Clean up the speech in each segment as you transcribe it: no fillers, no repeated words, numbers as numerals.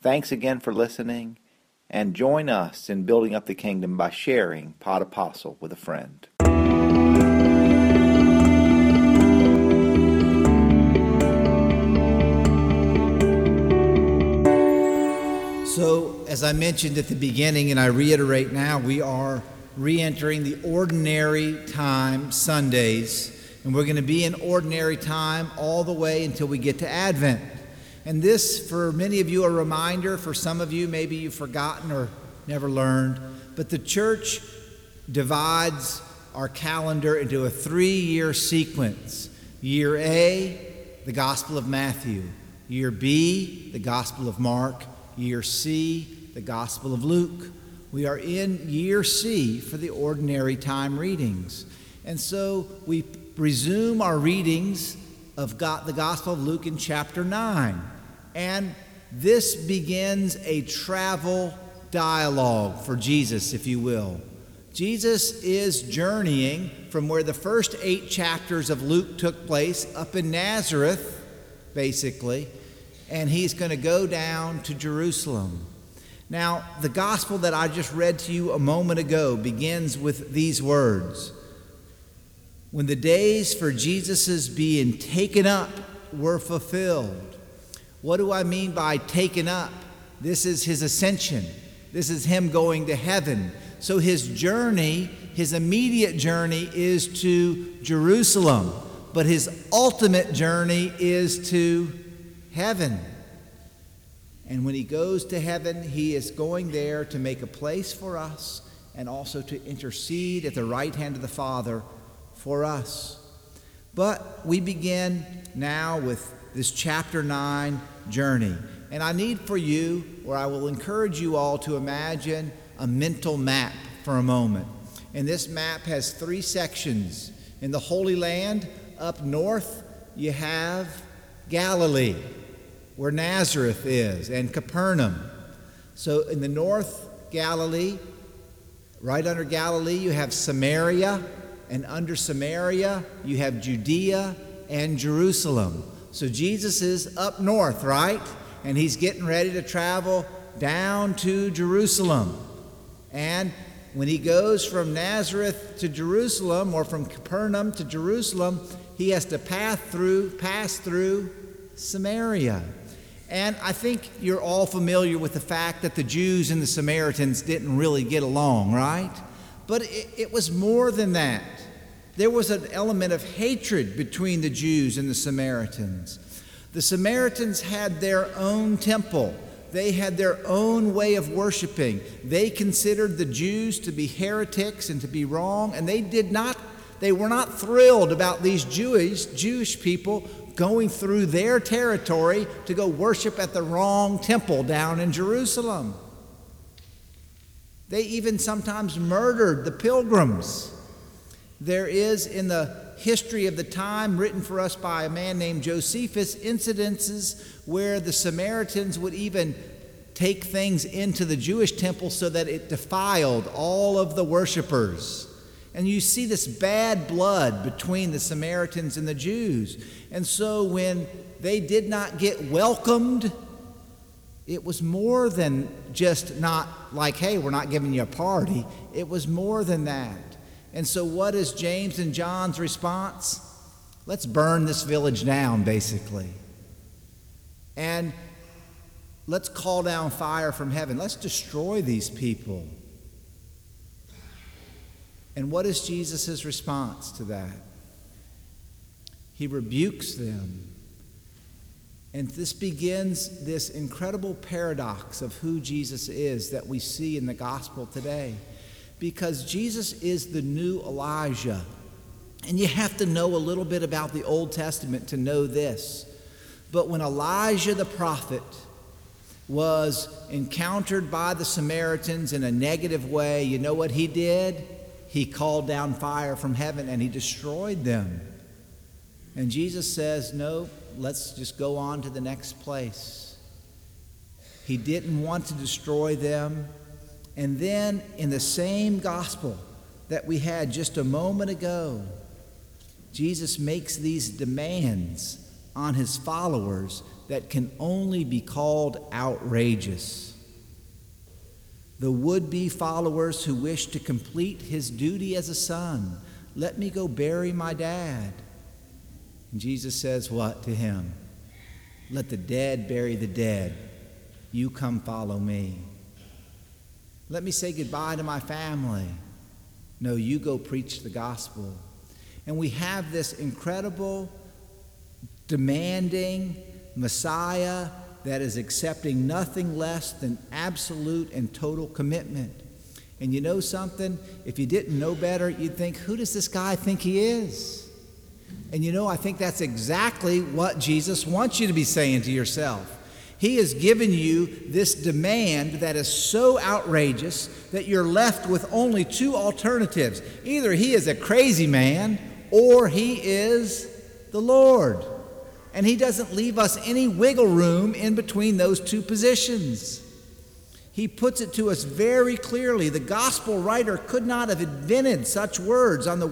Thanks again for listening, and join us in building up the kingdom by sharing Pod Apostle with a friend. So, as I mentioned at the beginning, and I reiterate now, we are re-entering the Ordinary Time Sundays, and we're going to be in Ordinary Time all the way until we get to Advent. And this, for many of you, a reminder. For some of you, maybe you've forgotten or never learned, but the church divides our calendar into a 3-year sequence. Year A, the Gospel of Matthew. Year B, the Gospel of Mark. Year C, the Gospel of Luke. We are in Year C for the Ordinary Time readings. And so we resume our readings of the Gospel of Luke in chapter 9. And this begins a travel dialogue for Jesus, if you will. Jesus is journeying from where the first 8 chapters of Luke took place, up in Nazareth, basically, and he's going to go down to Jerusalem. Now, the gospel that I just read to you a moment ago begins with these words. When the days for Jesus' being taken up were fulfilled. What do I mean by taken up? This is his ascension. This is him going to heaven. So his journey, his immediate journey is to Jerusalem, but his ultimate journey is to heaven. And when he goes to heaven, he is going there to make a place for us and also to intercede at the right hand of the Father for us. But we begin now with this chapter 9 journey. And I need for you, or I will encourage you all to imagine a mental map for a moment. And this map has 3 sections. In the Holy Land, up north, you have Galilee, where Nazareth is, and Capernaum. So in the north Galilee, right under Galilee, you have Samaria, and under Samaria, you have Judea and Jerusalem. So Jesus is up north, right? And he's getting ready to travel down to Jerusalem. And when he goes from Nazareth to Jerusalem, or from Capernaum to Jerusalem, he has to pass through Samaria. And I think you're all familiar with the fact that the Jews and the Samaritans didn't really get along, right? But it was more than that. There was an element of hatred between the Jews and the Samaritans. The Samaritans had their own temple. They had their own way of worshiping. They considered the Jews to be heretics and to be wrong, and they were not thrilled about these Jewish people going through their territory to go worship at the wrong temple down in Jerusalem. They even sometimes murdered the pilgrims. There is in the history of the time, written for us by a man named Josephus, incidences where the Samaritans would even take things into the Jewish temple so that it defiled all of the worshipers. And you see this bad blood between the Samaritans and the Jews. And so when they did not get welcomed, it was more than just not like, hey, we're not giving you a party. It was more than that. And so what is James and John's response? Let's burn this village down, basically. And let's call down fire from heaven. Let's destroy these people. And what is Jesus' response to that? He rebukes them. And this begins this incredible paradox of who Jesus is that we see in the gospel today. Because Jesus is the new Elijah. And you have to know a little bit about the Old Testament to know this. But when Elijah the prophet was encountered by the Samaritans in a negative way, you know what he did? He called down fire from heaven and he destroyed them. And Jesus says, no, let's just go on to the next place. He didn't want to destroy them. And then in the same gospel that we had just a moment ago, Jesus makes these demands on his followers that can only be called outrageous. The would-be followers who wish to complete his duty as a son. Let me go bury my dad. And Jesus says what to him? Let the dead bury the dead. You come follow me. Let me say goodbye to my family. No, you go preach the gospel. And we have this incredible, demanding Messiah that is accepting nothing less than absolute and total commitment. And you know something? If you didn't know better, you'd think, who does this guy think he is? And you know, I think that's exactly what Jesus wants you to be saying to yourself. He has given you this demand that is so outrageous that you're left with only two alternatives. Either he is a crazy man or he is the Lord. And he doesn't leave us any wiggle room in between those two positions. He puts it to us very clearly. The gospel writer could not have invented such words on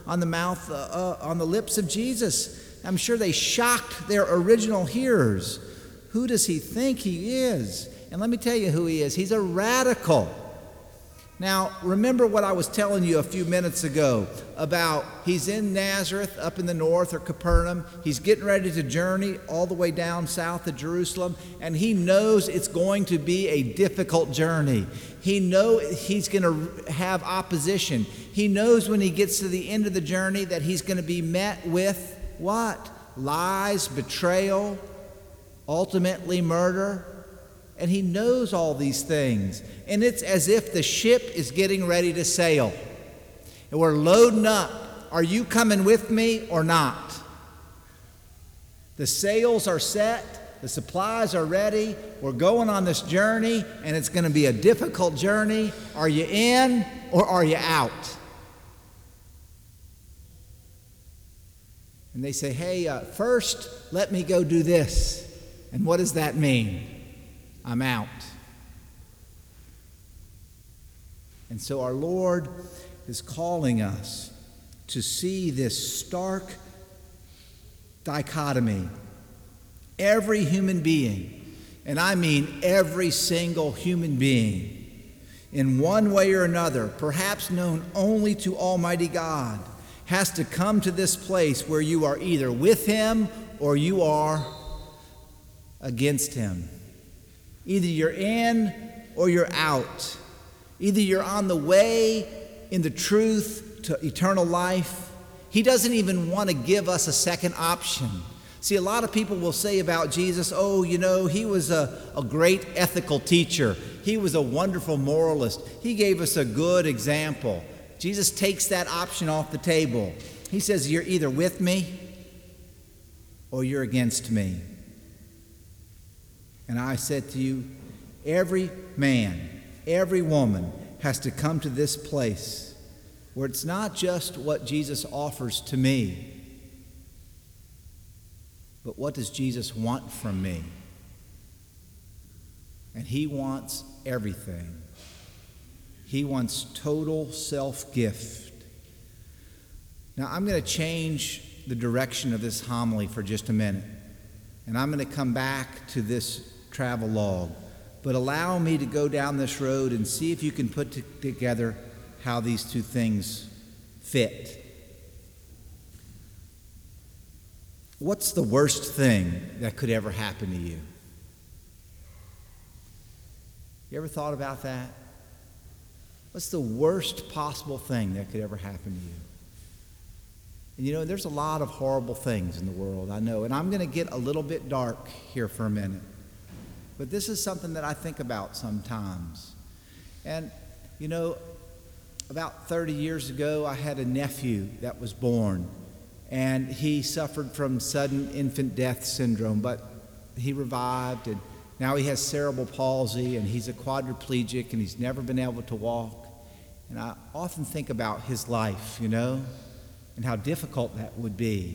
the lips of Jesus. I'm sure they shocked their original hearers. Who does he think he is? And let me tell you who he is. He's a radical. Now, remember what I was telling you a few minutes ago about he's in Nazareth up in the north, or Capernaum. He's getting ready to journey all the way down south of Jerusalem, and he knows it's going to be a difficult journey. He knows he's going to have opposition. He knows when he gets to the end of the journey that he's going to be met with what? Lies, betrayal, ultimately murder. And he knows all these things. And it's as if the ship is getting ready to sail. And we're loading up. Are you coming with me or not? The sails are set. The supplies are ready. We're going on this journey, and it's going to be a difficult journey. Are you in or are you out? And they say, hey, first, let me go do this. And what does that mean? I'm out. And so our Lord is calling us to see this stark dichotomy. Every human being, and I mean every single human being, in one way or another, perhaps known only to Almighty God, has to come to this place where you are either with Him or you are against Him. Either you're in or you're out. Either you're on the way in the truth to eternal life. He doesn't even want to give us a second option. See, a lot of people will say about Jesus, oh, you know, he was a great ethical teacher. He was a wonderful moralist. He gave us a good example. Jesus takes that option off the table. He says, you're either with me or you're against me. And I said to you, every man, every woman has to come to this place where it's not just what Jesus offers to me, but what does Jesus want from me? And He wants everything. He wants total self-gift. Now, I'm going to change the direction of this homily for just a minute, and I'm going to come back to this travel log, but allow me to go down this road and see if you can put together how these two things fit. What's the worst thing that could ever happen to you? You ever thought about that? What's the worst possible thing that could ever happen to you? And you know, there's a lot of horrible things in the world, I know, and I'm going to get a little bit dark here for a minute. But this is something that I think about sometimes. And, you know, about 30 years ago, I had a nephew that was born, and he suffered from sudden infant death syndrome, but he revived, and now he has cerebral palsy, and he's a quadriplegic, and he's never been able to walk. And I often think about his life, you know, and how difficult that would be.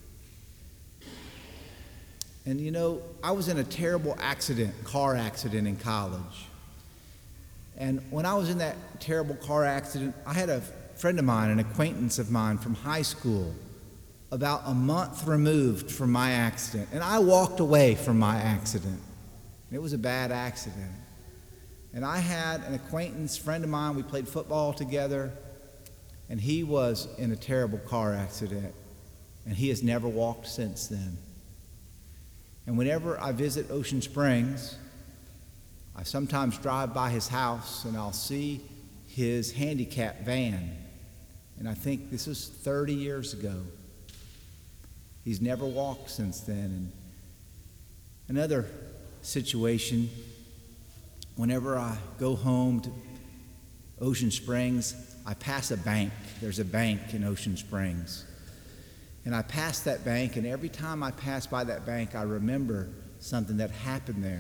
And you know, I was in a terrible car accident in college. And when I was in that terrible car accident, I had a friend of mine, an acquaintance of mine from high school, about a month removed from my accident. And I walked away from my accident. It was a bad accident. And I had an acquaintance, friend of mine, we played football together, and he was in a terrible car accident. And he has never walked since then. And whenever I visit Ocean Springs, I sometimes drive by his house and I'll see his handicap van. And I think this is 30 years ago. He's never walked since then. And another situation, whenever I go home to Ocean Springs, I pass a bank. There's a bank in Ocean Springs. And I pass that bank, and every time I pass by that bank, I remember something that happened there.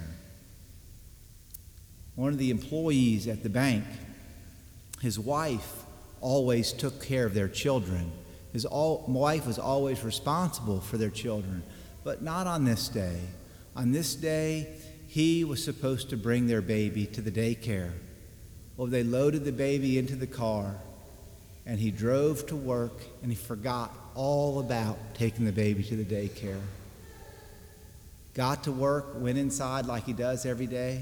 One of the employees at the bank, his wife always took care of their children. His wife was always responsible for their children, but not on this day. On this day, he was supposed to bring their baby to the daycare. Well, they loaded the baby into the car, and he drove to work, and he forgot all about taking the baby to the daycare. Got to work, went inside like he does every day.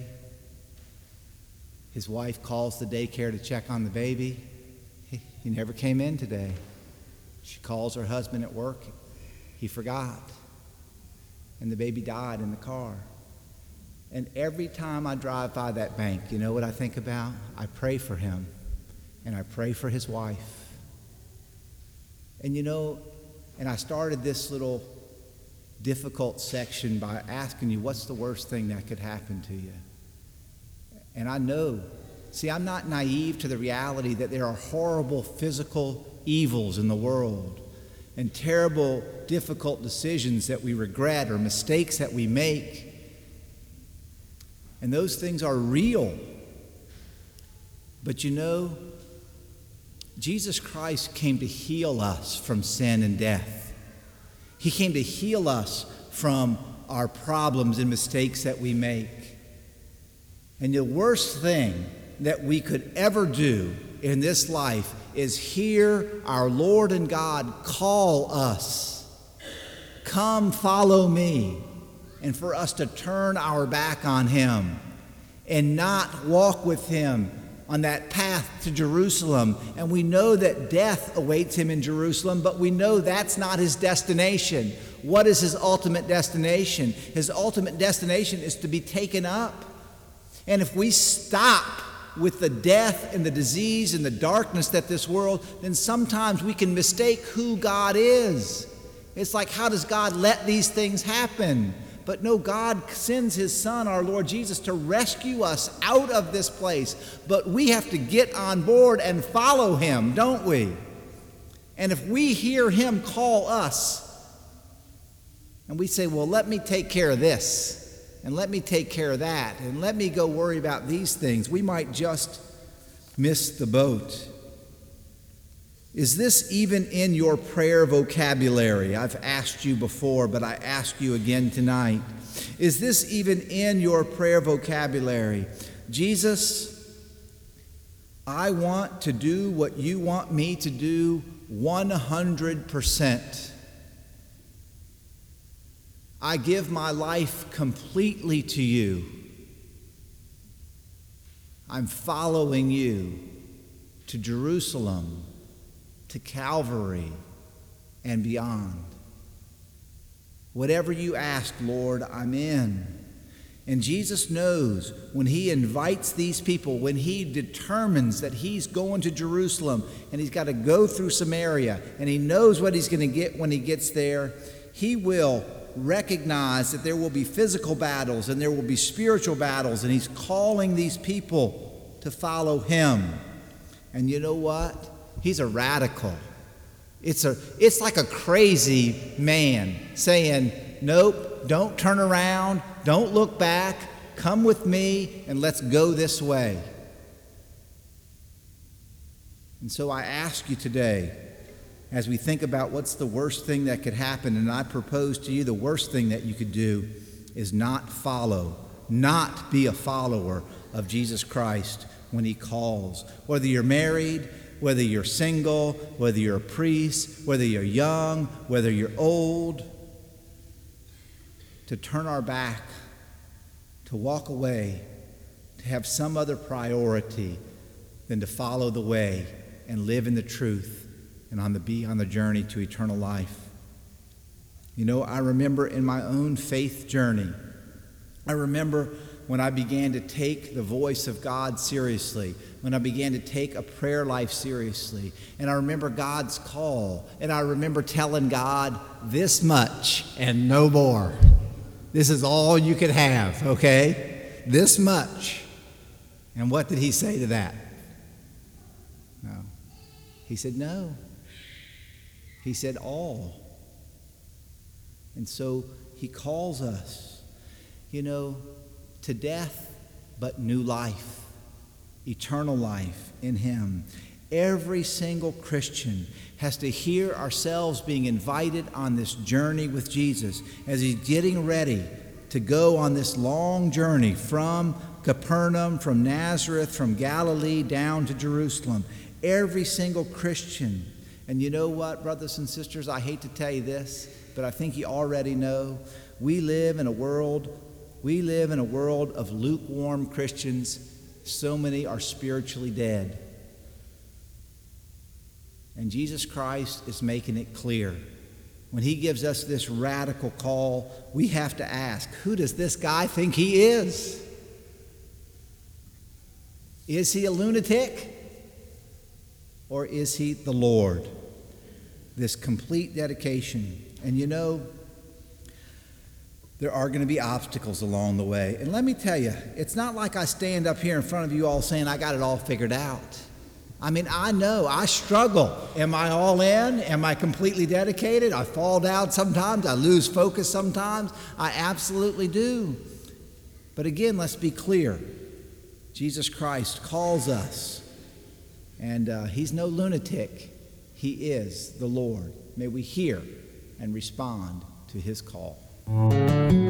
His wife calls the daycare to check on the baby. He never came in today. She calls her husband at work. He forgot. And the baby died in the car. And every time I drive by that bank, you know what I think about? I pray for him, and I pray for his wife. And and I started this little difficult section by asking you, what's the worst thing that could happen to you? And I know, I'm not naive to the reality that there are horrible physical evils in the world and terrible, difficult decisions that we regret or mistakes that we make. And those things are real. But Jesus Christ came to heal us from sin and death. He came to heal us from our problems and mistakes that we make. And the worst thing that we could ever do in this life is hear our Lord and God call us, come follow me, and for us to turn our back on him and not walk with him on that path to Jerusalem. And we know that death awaits him in Jerusalem, but we know that's not his destination. What is his ultimate destination? His ultimate destination is to be taken up. And if we stop with the death and the disease and the darkness that this world, then sometimes we can mistake who God is. It's like, how does God let these things happen? But no, God sends his Son, our Lord Jesus, to rescue us out of this place. But we have to get on board and follow him, don't we? And if we hear him call us, and we say, well, let me take care of this, and let me take care of that, and let me go worry about these things, we might just miss the boat. Is this even in your prayer vocabulary? I've asked you before, but I ask you again tonight. Is this even in your prayer vocabulary? Jesus, I want to do what you want me to do 100%. I give my life completely to you. I'm following you to Jerusalem, to Calvary, and beyond. Whatever you ask, Lord, I'm in. And Jesus knows when he invites these people, when he determines that he's going to Jerusalem and he's got to go through Samaria, and he knows what he's going to get when he gets there, he will recognize that there will be physical battles and there will be spiritual battles, and he's calling these people to follow him. And you know what? He's a radical. It's like a crazy man saying, nope, don't turn around, don't look back, come with me and let's go this way. And so I ask you today, as we think about what's the worst thing that could happen, and I propose to you the worst thing that you could do is not be a follower of Jesus Christ when he calls. Whether you're married, whether you're single, whether you're a priest, whether you're young, whether you're old, to turn our back, to walk away, to have some other priority than to follow the way and live in the truth and be on the journey to eternal life. You know, I remember in my own faith journey, I remember when I began to take the voice of God seriously, when I began to take a prayer life seriously, and I remember God's call, and I remember telling God, this much and no more. This is all you could have, okay? This much. And what did he say to that? No. He said no. He said all. And so he calls us, you know, to death, but new life, eternal life in him. Every single Christian has to hear ourselves being invited on this journey with Jesus as he's getting ready to go on this long journey from Capernaum, from Nazareth, from Galilee down to Jerusalem. Every single Christian. And you know what, brothers and sisters, I hate to tell you this, but I think you already know. We live in a world of lukewarm Christians. So many are spiritually dead. And Jesus Christ is making it clear. When he gives us this radical call, we have to ask, who does this guy think he is? Is he a lunatic? Or is he the Lord? This complete dedication. And you know, there are going to be obstacles along the way. And let me tell you, it's not like I stand up here in front of you all saying I got it all figured out. I mean, I know, I struggle. Am I all in? Am I completely dedicated? I fall down sometimes. I lose focus sometimes. I absolutely do. But again, let's be clear. Jesus Christ calls us. And he's no lunatic. He is the Lord. May we hear and respond to his call.